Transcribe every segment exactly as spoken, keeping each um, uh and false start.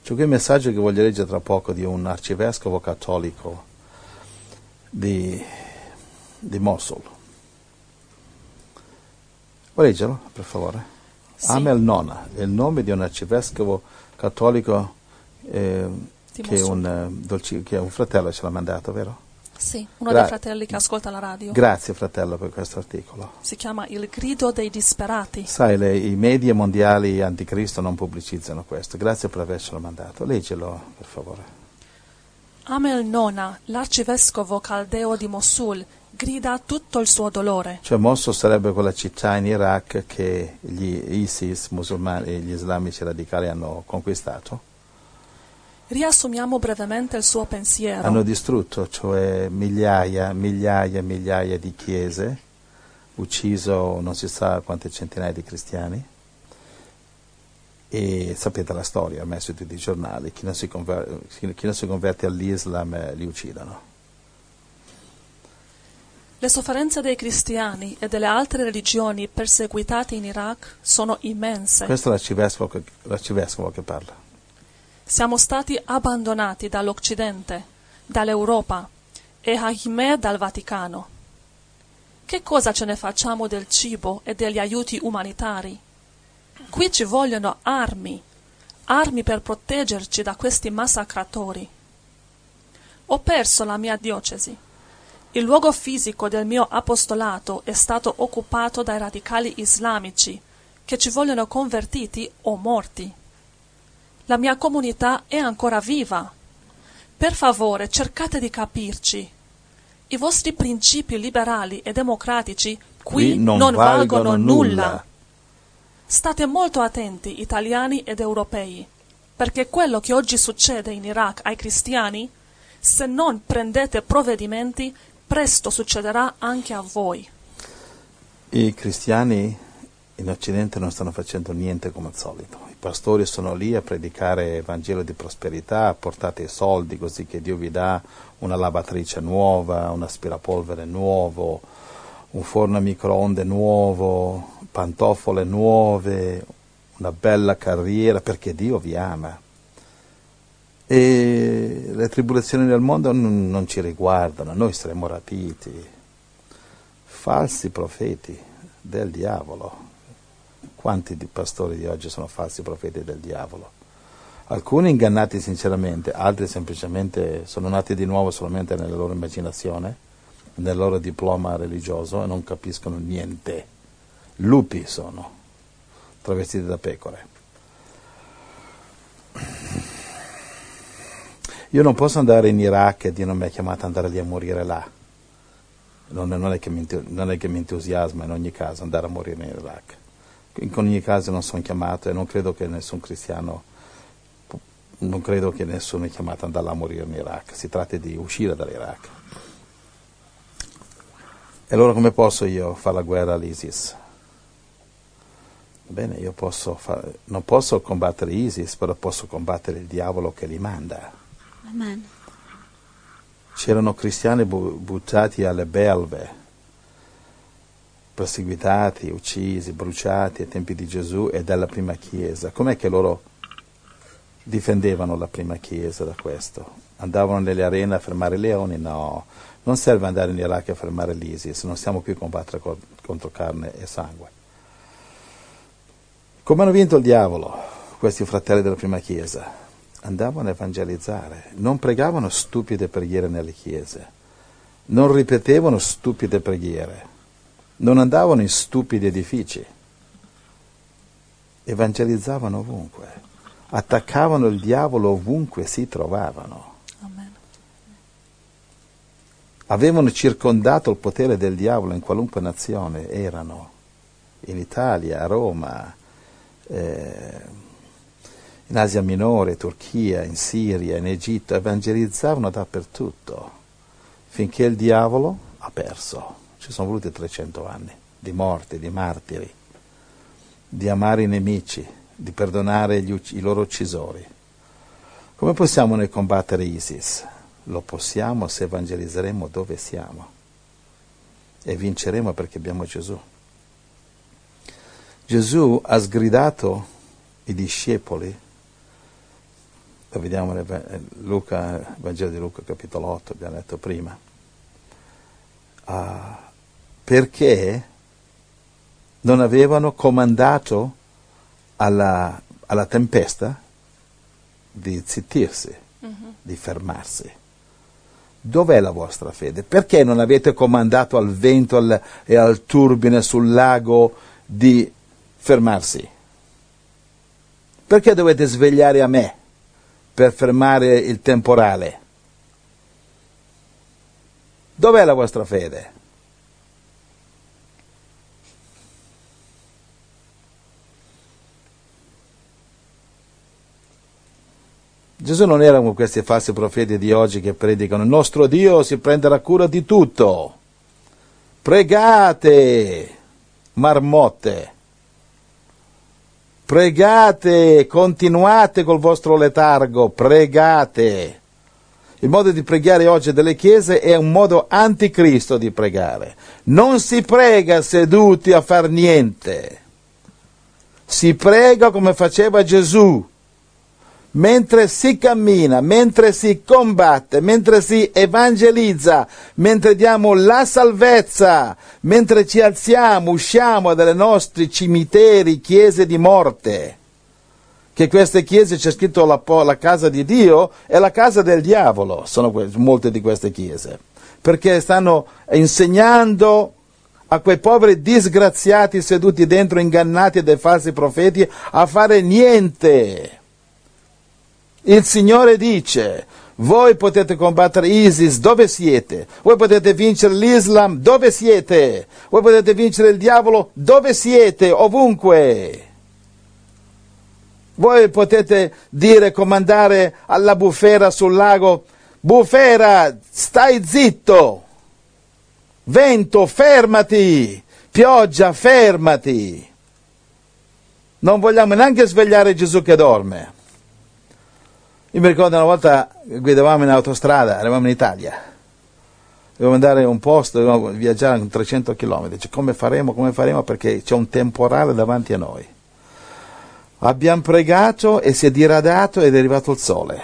C'è qui un messaggio che voglio leggere tra poco di un arcivescovo cattolico di, di Mosul. Vuoi leggerlo, per favore? Sì. Amel Nona, è il nome di un arcivescovo cattolico eh, che, è un, eh, dolci, che è un fratello ce l'ha mandato, vero? Sì, uno Gra- dei fratelli che ascolta la radio. Grazie fratello per questo articolo. Si chiama Il grido dei disperati. Sai, le, i media mondiali anticristo non pubblicizzano questo. Grazie per avercelo mandato. Leggelo, per favore. Amel Nona, l'arcivescovo caldeo di Mosul, grida tutto il suo dolore. Cioè Mosul sarebbe quella città in Iraq che gli ISIS, musulmani e gli islamici radicali hanno conquistato. Riassumiamo brevemente il suo pensiero. Hanno distrutto, cioè migliaia, migliaia, migliaia di chiese, ucciso non si sa quante centinaia di cristiani. E sapete la storia, ormai su tutti i giornali, chi non si converte, chi non si converte all'Islam eh, li uccidono. Le sofferenze dei cristiani e delle altre religioni perseguitate in Iraq sono immense. Questo è l'arcivescovo che, l'arcivescovo che parla. Siamo stati abbandonati dall'Occidente, dall'Europa e ahimè dal Vaticano. Che cosa ce ne facciamo del cibo e degli aiuti umanitari? Qui ci vogliono armi, armi per proteggerci da questi massacratori. Ho perso la mia diocesi. Il luogo fisico del mio apostolato è stato occupato dai radicali islamici che ci vogliono convertiti o morti. La mia comunità è ancora viva. Per favore, cercate di capirci. I vostri principi liberali e democratici qui, Qui non, non valgono, valgono nulla. nulla. State molto attenti, italiani ed europei, perché quello che oggi succede in Iraq ai cristiani, se non prendete provvedimenti, presto succederà anche a voi. I cristiani in Occidente non stanno facendo niente come al solito. I pastori sono lì a predicare Vangelo di prosperità, portate i soldi così che Dio vi dà una lavatrice nuova, un aspirapolvere nuovo, un forno a microonde nuovo, pantofole nuove, una bella carriera, perché Dio vi ama. E le tribolazioni del mondo non, non ci riguardano, noi saremo rapiti. Falsi profeti del diavolo. Quanti di pastori di oggi sono falsi profeti del diavolo? Alcuni ingannati sinceramente, altri semplicemente sono nati di nuovo solamente nella loro immaginazione, nel loro diploma religioso e non capiscono niente. Lupi sono, travestiti da pecore. Io non posso andare in Iraq e Dio non mi ha chiamato ad andare lì a morire là. Non, non, è che mi, non è che mi entusiasma in ogni caso andare a morire in Iraq. In ogni caso non sono chiamato e non credo che nessun cristiano, non credo che nessuno è chiamato ad andare a morire in Iraq. Si tratta di uscire dall'Iraq. E allora come posso io fare la guerra all'ISIS? Bene, io posso fare, non posso combattere ISIS, però posso combattere il diavolo che li manda. Amen. C'erano cristiani bu- buttati alle belve, perseguitati, uccisi, bruciati ai tempi di Gesù e dalla prima chiesa. Com'è che loro difendevano la prima chiesa da questo? Andavano nelle arene a fermare i leoni? No, non serve andare in Iraq a fermare l'ISIS, non stiamo più a combattere co- contro carne e sangue. Come hanno vinto il diavolo questi fratelli della prima chiesa? Andavano a evangelizzare, non pregavano stupide preghiere nelle chiese, non ripetevano stupide preghiere, non andavano in stupidi edifici, evangelizzavano ovunque, attaccavano il diavolo ovunque si trovavano. Amen. Avevano circondato il potere del diavolo in qualunque nazione erano, in Italia, a Roma, eh, in Asia Minore, Turchia, in Siria, in Egitto, evangelizzavano dappertutto, finché il diavolo ha perso. Ci sono voluti trecento anni di morti, di martiri, di amare i nemici, di perdonare gli ucc- i loro uccisori. Come possiamo noi combattere ISIS? Lo possiamo se evangelizzeremo dove siamo e vinceremo perché abbiamo Gesù. Gesù ha sgridato i discepoli lo vediamo nel Luca, Vangelo di Luca, capitolo otto, abbiamo letto prima. Uh, perché non avevano comandato alla, alla tempesta di zittirsi, uh-huh. di fermarsi. Dov'è la vostra fede? Perché non avete comandato al vento al, e al turbine sul lago di fermarsi? Perché dovete svegliare a me per fermare il temporale? Dov'è la vostra fede? Gesù non era come questi falsi profeti di oggi che predicano: il nostro Dio si prenderà cura di tutto. Pregate, marmotte. Pregate, continuate col vostro letargo, pregate. Il modo di pregare oggi delle chiese è un modo anticristo di pregare. Non si prega seduti a far niente. Si prega come faceva Gesù. Mentre si cammina, mentre si combatte, mentre si evangelizza, mentre diamo la salvezza, mentre ci alziamo, usciamo dalle nostri cimiteri, chiese di morte, che queste chiese c'è scritto la, la casa di Dio e la casa del diavolo, sono molte di queste chiese, perché stanno insegnando a quei poveri disgraziati seduti dentro, ingannati dai falsi profeti, a fare niente. Il Signore dice: voi potete combattere ISIS, dove siete? Voi potete vincere l'Islam, dove siete? Voi potete vincere il diavolo, dove siete? Ovunque. Voi potete dire, comandare alla bufera sul lago: bufera, stai zitto! Vento, fermati! Pioggia, fermati! Non vogliamo neanche svegliare Gesù che dorme. Io mi ricordo una volta guidavamo in autostrada, eravamo in Italia, dovevamo andare a un posto, dovevamo viaggiare con trecento chilometri, cioè, come faremo, come faremo, perché c'è un temporale davanti a noi. Abbiamo pregato e si è diradato ed è arrivato il sole.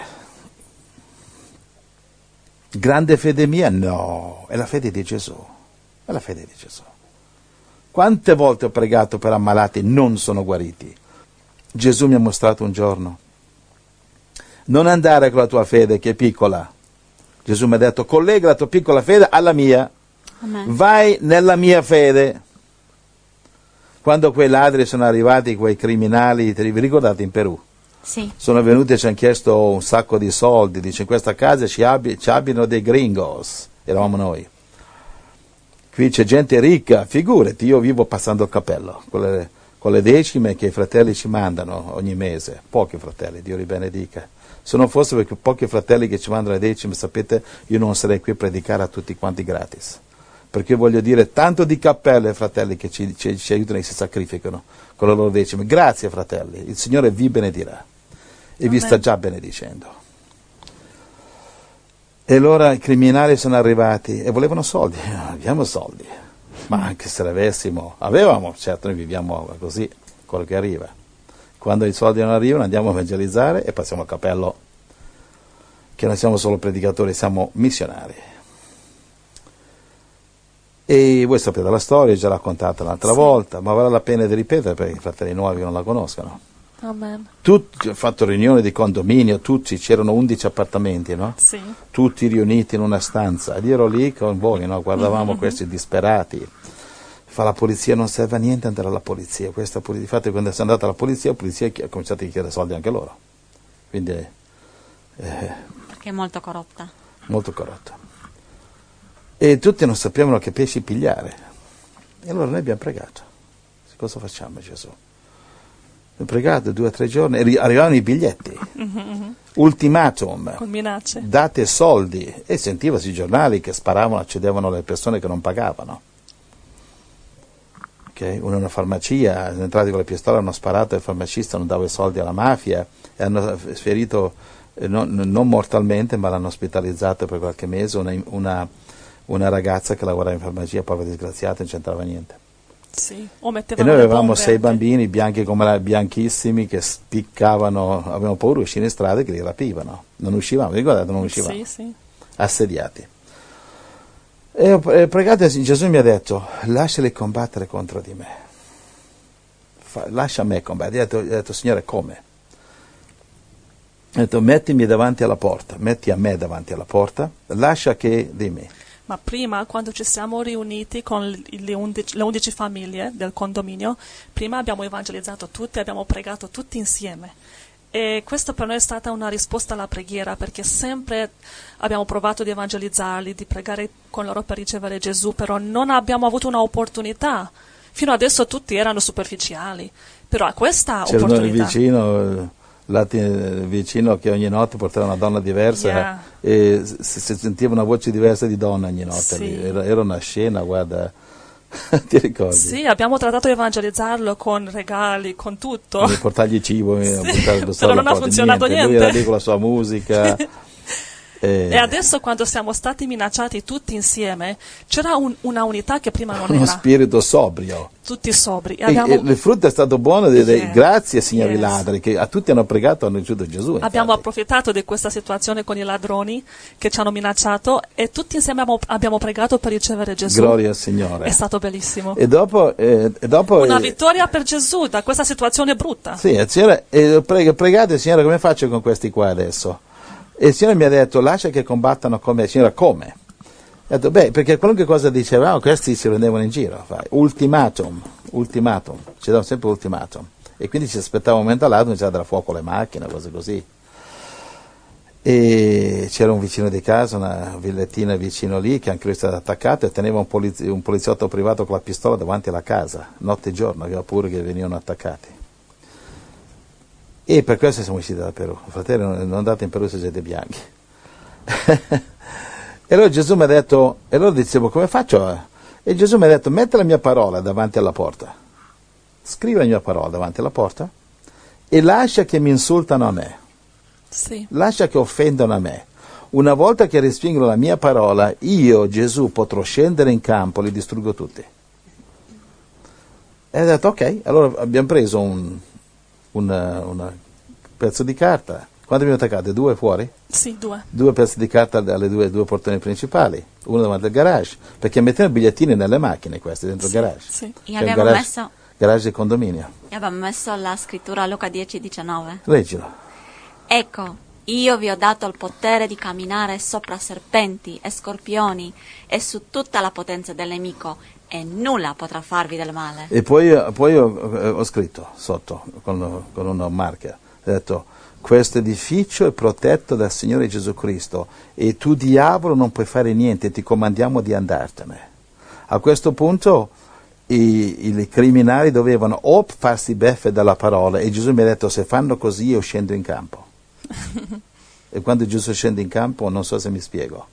Grande fede mia? No, è la fede di Gesù, è la fede di Gesù. Quante volte ho pregato per ammalati non sono guariti? Gesù mi ha mostrato un giorno: non andare con la tua fede che è piccola. Gesù mi ha detto: collega la tua piccola fede alla mia. Amen. Vai nella mia fede. Quando quei ladri sono arrivati, quei criminali, vi ricordate in Perù? Sì. Sono venuti e ci hanno chiesto un sacco di soldi. Dice: in questa casa ci, abbi, ci abitano dei gringos. Eravamo noi. Qui c'è gente ricca, figurati, io vivo passando il cappello con le, con le decime che i fratelli ci mandano ogni mese. Pochi fratelli, Dio li benedica. Se non fosse perché pochi fratelli che ci mandano le decime, sapete, io non sarei qui a predicare a tutti quanti gratis. Perché voglio dire tanto di cappello ai fratelli che ci, ci, ci aiutano e si sacrificano con le loro decime. Grazie fratelli, il Signore vi benedirà e Amen. Vi sta già benedicendo. E allora i criminali sono arrivati e volevano soldi. Abbiamo soldi, ma anche se li avessimo, avevamo, certo noi viviamo così, quello che arriva. Quando i soldi non arrivano andiamo a evangelizzare e passiamo al cappello, che non siamo solo predicatori, siamo missionari. E voi sapete la storia, già raccontata l'altra sì. volta, ma vale la pena di ripetere perché i fratelli nuovi non la conoscono. Amen. Tutti, ho fatto riunione di condominio, tutti, c'erano undici appartamenti, no? Sì. Tutti riuniti in una stanza. Ed io ero lì con voi, no? Guardavamo mm-hmm. questi disperati. Fa la polizia, non serve a niente andare alla polizia. Questa polizia. Infatti quando è andata alla polizia, la polizia ha cominciato a chiedere soldi anche loro. Quindi eh, perché è molto corrotta. Molto corrotta. E tutti non sapevano che pesci pigliare. E allora noi abbiamo pregato. Cosa facciamo, Gesù? Abbiamo pregato due o tre giorni e arrivavano i biglietti. Mm-hmm. Ultimatum. Con minacce. Date soldi. E sentivasi i giornali che sparavano, accedevano alle persone che non pagavano. Okay? Uno in una farmacia, sono entrati con le pistole, hanno sparato, il farmacista non dava i soldi alla mafia e hanno ferito, eh, non, non mortalmente, ma l'hanno ospitalizzato per qualche mese una, una, una ragazza che lavorava in farmacia, povera disgraziata, non c'entrava niente. Sì, o E mettevano noi le avevamo bombe sei anche. bambini bianchi come la, bianchissimi che spiccavano, avevamo paura di uscire in strada e che li rapivano. Non uscivamo, ricordate, non uscivamo. Sì, sì. Assediati. E ho pre- pregato, Gesù mi ha detto, lasciali combattere contro di me. Fa- lascia me combattere. Io ho detto, ho detto, Signore, come? Ho detto, mettimi davanti alla porta, metti a me davanti alla porta, lascia che, dimmi. Ma prima, quando ci siamo riuniti con le undici, le undici famiglie del condominio, prima abbiamo evangelizzato tutti, abbiamo pregato tutti insieme. E questo per noi è stata una risposta alla preghiera, perché sempre abbiamo provato di evangelizzarli, di pregare con loro per ricevere Gesù, però non abbiamo avuto un'opportunità. Fino adesso tutti erano superficiali, però a questa C'era il opportunità. vicino, lati- vicino che ogni notte portava una donna diversa Yeah. e si, si sentiva una voce diversa di donna ogni notte. Sì. lì. Era, era una scena, guarda, ti ricordi? Sì, abbiamo trattato di evangelizzarlo con regali, con tutto. Di portargli cibo e Sì, buttare addosso però alla non ha porta. funzionato Lui niente. era lì con la sua musica. e E adesso quando siamo stati minacciati tutti insieme, c'era un- una unità che prima non uno era, spirito sobrio. tutti sobri. E E, abbiamo, e il frutto è stato buono, de- de- Yes, grazie signori yes. ladri, che a tutti hanno pregato e hanno ricevuto Gesù. infatti. abbiamo approfittato di questa situazione con i ladroni che ci hanno minacciato e tutti insieme abbiamo, abbiamo pregato per ricevere Gesù. Gloria al Signore. È stato bellissimo. E dopo, eh, e dopo Una eh, vittoria per Gesù da questa situazione brutta. Sì, il Signore, e preg- pregate, Signore, come faccio con questi qua adesso? E il Signore mi ha detto, lascia che combattano con me. Signore, come? Ho detto, beh, perché qualunque cosa dicevamo, questi si prendevano in giro. Fai. Ultimatum, ultimatum, ci davano sempre ultimatum. E quindi ci aspettava un momento all'altro, iniziava a dare fuoco alle macchine, cose così. E c'era un vicino di casa, una villettina vicino lì, che anche lui è stato attaccato e teneva un, polizi- un poliziotto privato con la pistola davanti alla casa, notte e giorno, aveva paura che venivano attaccati. E per questo siamo usciti dal Perù. Fratelli, non non andate in Perù se siete bianchi. E allora Gesù mi ha detto, e allora dicevo, come faccio? a-" E Gesù mi ha detto, metti la mia parola davanti alla porta. Scrivi la mia parola davanti alla porta e lascia che mi insultano a me. Sì. Lascia che offendano a me. Una volta che respingono la mia parola, io, Gesù, potrò scendere in campo, li distruggo tutti. E ha detto, ok, allora abbiamo preso un, un una pezzo di carta. Quante abbiamo attaccate? Due fuori? Sì, due. Due pezzi di carta alle due, due portoni principali, uno davanti al garage, perché mettevano bigliettini nelle macchine queste, dentro Sì, il garage. sì. E C'è il abbiamo garage, messo, garage del condominio. e abbiamo messo la scrittura a Luca dieci diciannove. Leggilo. Ecco, io vi ho dato il potere di camminare sopra serpenti e scorpioni e su tutta la potenza del nemico e nulla potrà farvi del male. E poi, poi ho, ho scritto sotto con, con una marca, ho detto, questo edificio è protetto dal Signore Gesù Cristo e tu diavolo non puoi fare niente, ti comandiamo di andartene. A questo punto i, i criminali dovevano o farsi beffe dalla parola e Gesù mi ha detto se fanno così io scendo in campo. E quando Gesù scende in campo non so se mi spiego.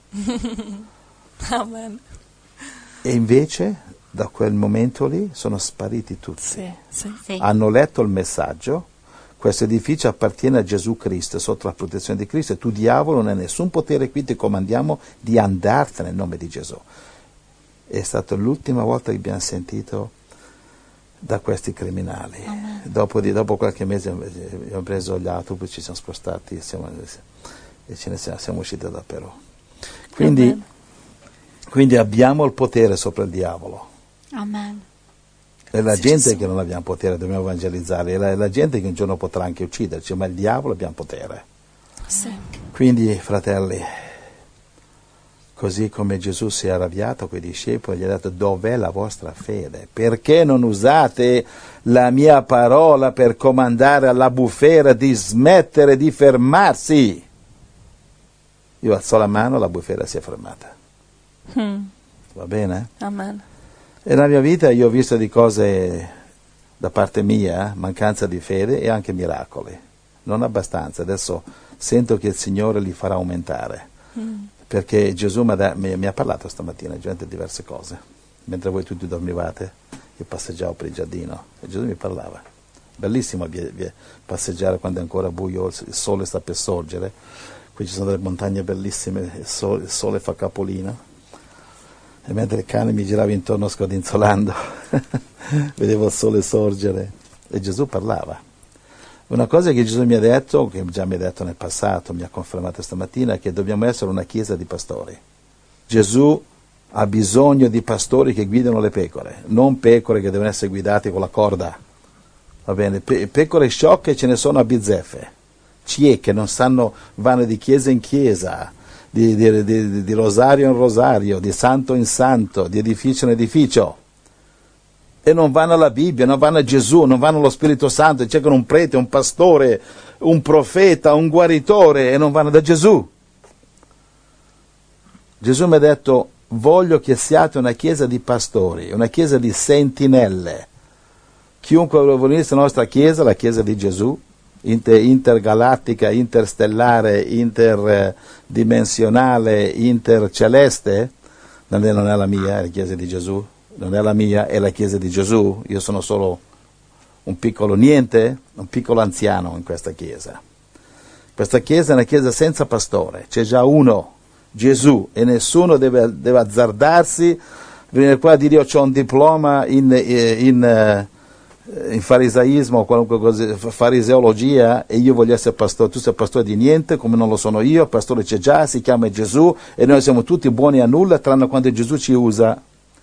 Amen. E invece da quel momento lì sono spariti tutti. Sì, sì. Sì. Hanno letto il messaggio, questo edificio appartiene a Gesù Cristo, sotto la protezione di Cristo, e tu diavolo non hai nessun potere qui, ti comandiamo di andartene nel nome di Gesù. È stata l'ultima volta che abbiamo sentito da questi criminali. Dopo, di, dopo qualche mese abbiamo preso gli autobus, ci siamo spostati siamo, e ce ne siamo, siamo usciti dal Perù. Quindi, Amen. quindi abbiamo il potere sopra il diavolo. Amen. È la Sì, gente Gesù. che non abbiamo potere, dobbiamo evangelizzare, è la, è la gente che un giorno potrà anche ucciderci, ma il diavolo abbiamo potere. Sì. Quindi, fratelli, così come Gesù si è arrabbiato con i discepoli, gli ha detto, dov'è la vostra fede? Perché non usate la mia parola per comandare alla bufera di smettere di fermarsi? Io alzo la mano, la bufera si è fermata. Mm. Va bene? Amen. E nella mia vita io ho visto di cose da parte mia, mancanza di fede e anche miracoli. Non abbastanza, adesso sento che il Signore li farà aumentare. Mm. Perché Gesù mi ha, mi ha parlato stamattina, gente, diverse cose. Mentre voi tutti dormivate, io passeggiavo per il giardino e Gesù mi parlava. Bellissimo via, via, passeggiare quando è ancora buio, il sole sta per sorgere. Qui ci sono delle montagne bellissime, il sole, il sole fa capolino. e mentre il cane mi girava intorno scodinzolando, vedevo il sole sorgere e Gesù parlava. Una cosa che Gesù mi ha detto, che già mi ha detto nel passato, mi ha confermato stamattina, è che dobbiamo essere una chiesa di pastori. Gesù ha bisogno di pastori che guidano le pecore, non pecore che devono essere guidate con la corda. Va bene? Pe- pecore sciocche ce ne sono a bizzeffe, cieche, non sanno, vanno di chiesa in chiesa, di, di, di, di rosario in rosario, di santo in santo, di edificio in edificio. E non vanno alla Bibbia, non vanno a Gesù, non vanno allo Spirito Santo, cercano un prete, un pastore, un profeta, un guaritore e non vanno da Gesù. Gesù mi ha detto: voglio che siate una chiesa di pastori, una chiesa di sentinelle. Chiunque vuole venire alla nostra chiesa, la chiesa di Gesù, inter, intergalattica, interstellare, interdimensionale, interceleste, non è, non è la mia, è la chiesa di Gesù. Non è la mia, è la chiesa di Gesù. Io sono solo un piccolo niente, un piccolo anziano in questa chiesa. Questa chiesa è una chiesa senza pastore, c'è già uno, Gesù, e nessuno deve, deve azzardarsi, venire qua a dire: io ho un diploma in, in, in farisaismo o qualunque cosa, fariseologia, e io voglio essere pastore. Tu sei pastore di niente, come non lo sono io, il pastore c'è già, si chiama Gesù, e noi siamo tutti buoni a nulla, tranne quando Gesù ci usa.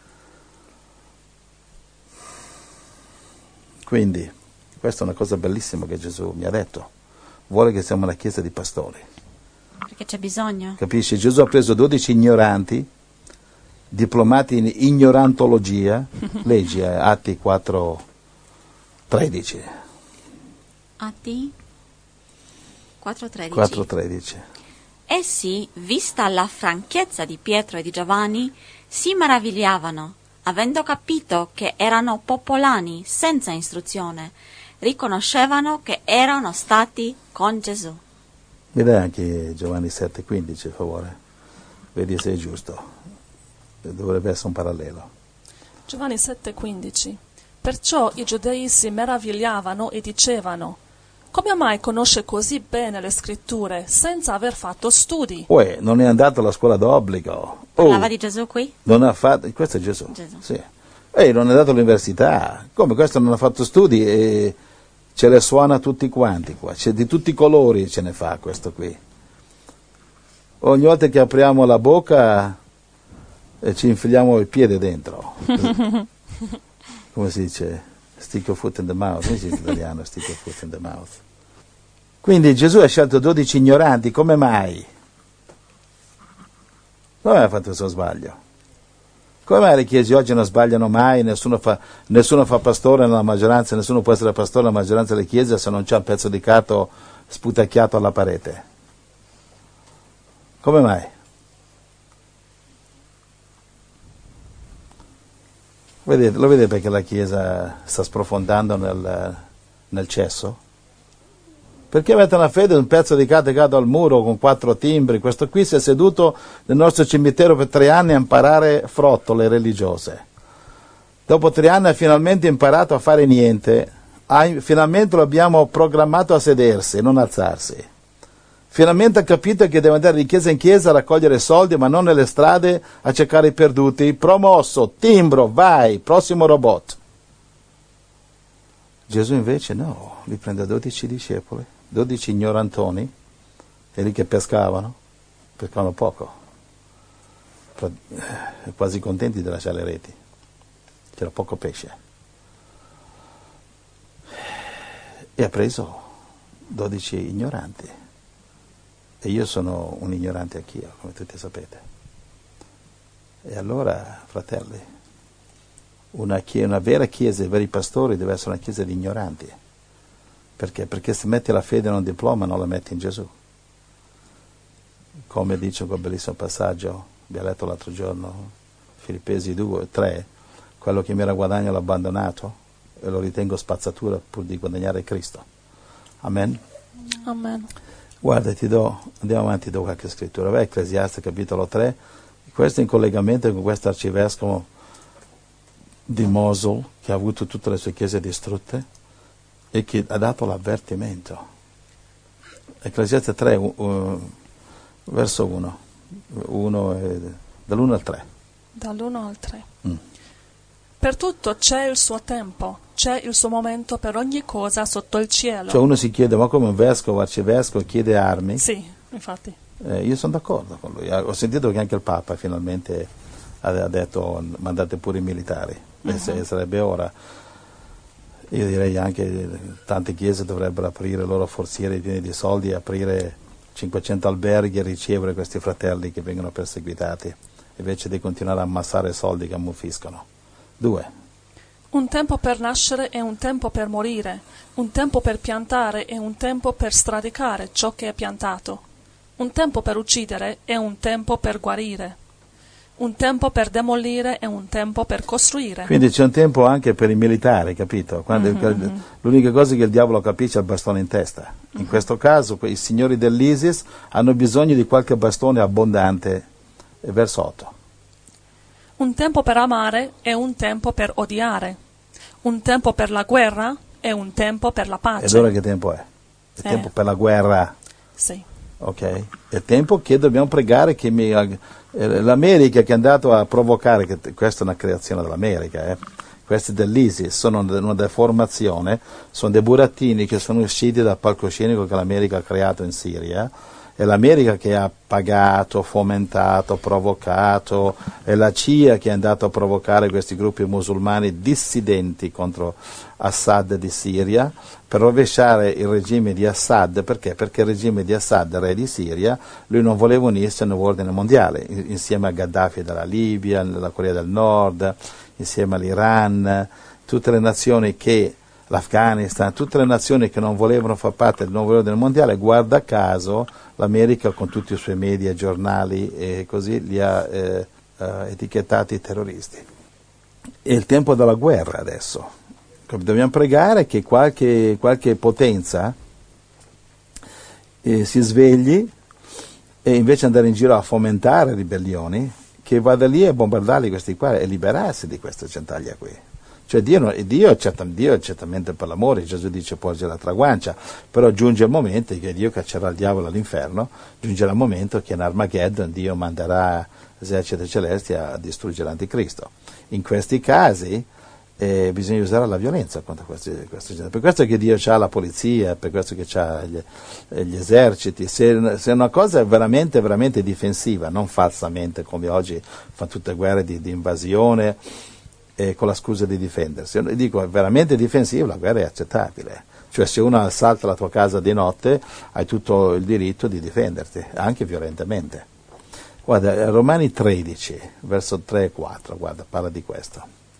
Quindi, questa è una cosa bellissima che Gesù mi ha detto. Vuole che siamo una chiesa di pastori. Perché c'è bisogno. Capisci? Gesù ha preso dodici ignoranti, diplomati in ignorantologia. Leggi eh, Atti quattro tredici. Atti quattro tredici. quattro tredici. Essi, vista la franchezza di Pietro e di Giovanni, si meravigliavano, avendo capito che erano popolani senza istruzione, riconoscevano che erano stati con Gesù. Mi dai anche Giovanni sette quindici, per favore? Vedi se è giusto. Dovrebbe essere un parallelo. Giovanni sette quindici. Perciò i giudei si meravigliavano e dicevano: come mai conosce così bene le scritture senza aver fatto studi? Uè, non è andato alla scuola d'obbligo. Parlava Oh, di Gesù qui? non ha fatto, questo è Gesù. Gesù. Sì. Ehi, non è andato all'università. Come questo non ha fatto studi e ce le suona tutti quanti qua. C'è di tutti i colori ce ne fa questo qui. Ogni volta che apriamo la bocca e ci infiliamo il piede dentro. Come si dice? Stick your foot in the mouth. Come si dice in italiano? Stick your foot in the mouth. Quindi Gesù ha scelto dodici ignoranti. Come mai? Come ha fatto questo sbaglio? Come mai le chiese oggi non sbagliano mai? Nessuno fa, nessuno fa pastore nella maggioranza, nessuno può essere pastore nella maggioranza delle chiese se non c'è un pezzo di carto sputacchiato alla parete. Come mai? Vedete, lo vedete perché la Chiesa sta sprofondando nel, nel cesso? Perché avete una fede, un pezzo di carta legato al muro con quattro timbri. Questo qui si è seduto nel nostro cimitero per tre anni a imparare frottole religiose. Dopo tre anni ha finalmente imparato a fare niente. Ha, finalmente lo abbiamo programmato a sedersi, non alzarsi. Finalmente ha capito che deve andare di chiesa in chiesa a raccogliere soldi, ma non nelle strade a cercare i perduti. Promosso, timbro, vai, prossimo robot. Gesù invece no, li prende dodici discepoli, dodici ignorantoni, e lì che pescavano, pescavano poco, quasi contenti di lasciare le reti, c'era poco pesce. E ha preso dodici ignoranti. E io sono un ignorante anch'io, come tutti sapete. E allora, fratelli, una, chiesa, una vera chiesa, i veri pastori deve essere una chiesa di ignoranti. Perché? Perché se metti la fede in un diploma non la metti in Gesù. Come dice quel bellissimo passaggio, abbiamo letto l'altro giorno, Filippesi due, tre, quello che mi era guadagno l'ho abbandonato e lo ritengo spazzatura pur di guadagnare Cristo. Amen? Amen. Guarda, ti do, andiamo avanti, do qualche scrittura. Vai, Ecclesiaste capitolo tre, questo in collegamento con questo arcivescovo di Mosul che ha avuto tutte le sue chiese distrutte e che ha dato l'avvertimento. Ecclesiaste tre, uh, verso uno, uno dall'uno al tre. Dall'uno al tre. Mm. Per tutto c'è il suo tempo, c'è il suo momento per ogni cosa sotto il cielo. Cioè uno si chiede, ma come un vescovo, arcivescovo chiede armi? Sì, infatti. Eh, io sono d'accordo con lui. Ho sentito che anche il Papa finalmente ha, ha detto mandate pure i militari. Uh-huh. Se, sarebbe ora. Io direi anche tante chiese dovrebbero aprire le loro forziere piene di soldi e aprire cinquecento alberghi e ricevere questi fratelli che vengono perseguitati, invece di continuare a ammassare soldi che ammuffiscono. Due. Un tempo per nascere e un tempo per morire, un tempo per piantare e un tempo per sradicare ciò che è piantato, un tempo per uccidere e un tempo per guarire, un tempo per demolire e un tempo per costruire. Quindi c'è un tempo anche per i militari, capito? Quando mm-hmm. L'unica cosa che il diavolo capisce è il bastone in testa. In mm-hmm. questo caso i signori dell'ISIS hanno bisogno di qualche bastone abbondante verso otto. Un tempo per amare e un tempo per odiare, un tempo per la guerra e un tempo per la pace. Ed ora che tempo è? Il eh. tempo per la guerra? Sì. Ok, è il tempo che dobbiamo pregare che mi, eh, l'America che è andato a provocare, che questa è una creazione dell'America, eh, questi dell'ISIS sono una deformazione, sono dei burattini che sono usciti dal palcoscenico che l'America ha creato in Siria. È l'America che ha pagato, fomentato, provocato, è la C I A che è andata a provocare questi gruppi musulmani dissidenti contro Assad di Siria per rovesciare il regime di Assad. Perché? Perché il regime di Assad, re di Siria, lui non voleva unirsi al nuovo ordine mondiale, insieme a Gheddafi della Libia, della Corea del Nord, insieme all'Iran, tutte le nazioni che l'Afghanistan, tutte le nazioni che non volevano far parte del nuovo ordine mondiale, guarda caso l'America con tutti i suoi media, giornali e così li ha eh, eh, etichettati terroristi. È il tempo della guerra adesso. Dobbiamo pregare che qualche, qualche potenza eh, si svegli e invece di andare in giro a fomentare ribellioni, che vada lì a bombardarli questi qua e liberarsi di questa centaglia qui. Cioè Dio, Dio, Dio è certamente per l'amore, Gesù dice porge la traguancia, però giunge il momento che Dio caccerà il diavolo all'inferno, giungerà il momento che in Armageddon Dio manderà eserciti celesti a distruggere l'anticristo. In questi casi eh, bisogna usare la violenza contro questi, questi gente. Per questo che Dio ha la polizia, per questo che ha gli, gli eserciti. Se, se una cosa è veramente, veramente difensiva, non falsamente come oggi fanno tutte guerre di, di invasione, Eh, con la scusa di difendersi. Io dico, è veramente difensivo, la guerra è accettabile. Cioè se uno assalta la tua casa di notte, hai tutto il diritto di difenderti, anche violentemente. Guarda, Romani tredici, verso tre e quattro, guarda, parla di questo.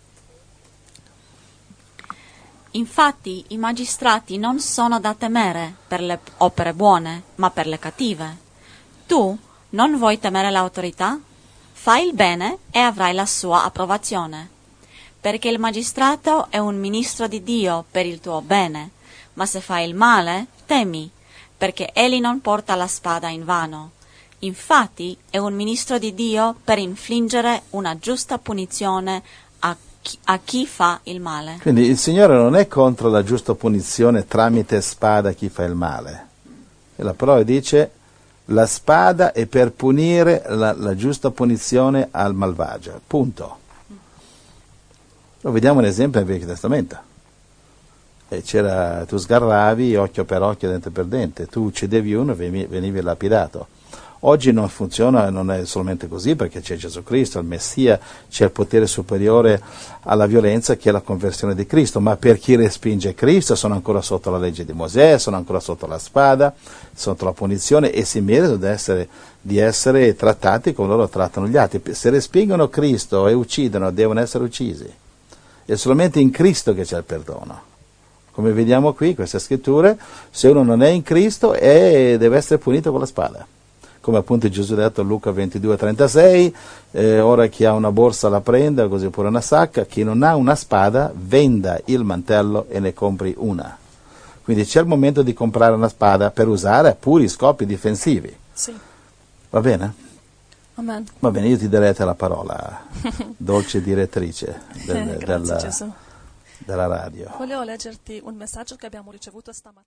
Infatti i magistrati non sono da temere per le opere buone, ma per le cattive. Tu non vuoi temere l'autorità? Fai il bene e avrai la sua approvazione. Perché il magistrato è un ministro di Dio per il tuo bene, ma se fai il male, temi, perché egli non porta la spada in vano. Infatti è un ministro di Dio per infliggere una giusta punizione a chi, a chi fa il male. Quindi il Signore non è contro la giusta punizione tramite spada a chi fa il male. E la parola dice la spada è per punire la, la giusta punizione al malvagio. Punto. Lo vediamo un esempio nel Vecchio Testamento. E c'era, tu sgarravi occhio per occhio, dente per dente, tu uccidevi uno e venivi, venivi lapidato. Oggi non funziona, non è solamente così, perché c'è Gesù Cristo, il Messia, c'è il potere superiore alla violenza che è la conversione di Cristo, ma per chi respinge Cristo sono ancora sotto la legge di Mosè, sono ancora sotto la spada, sotto la punizione e si meritano di essere, di essere trattati come loro trattano gli altri. Se respingono Cristo e uccidono, devono essere uccisi. È solamente in Cristo che c'è il perdono. Come vediamo qui, queste scritture, se uno non è in Cristo è, deve essere punito con la spada. Come appunto Gesù ha detto a Luca ventidue trentasei, eh, ora chi ha una borsa la prenda, così pure una sacca, chi non ha una spada venda il mantello e ne compri una. Quindi c'è il momento di comprare una spada per usare a puri scopi difensivi. Sì. Va bene? Amen. Va bene, io ti darei a te la parola, dolce direttrice del, Grazie, della, Gesù. della radio. Volevo leggerti un messaggio che abbiamo ricevuto stamattina.